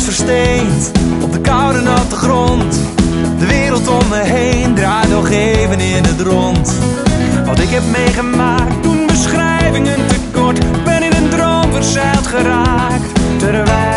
versteend op de koude natte grond. De wereld om me heen draait nog even in het rond. Wat ik heb meegemaakt, doen beschrijvingen tekort. Ben in een droom verzeild geraakt, terwijl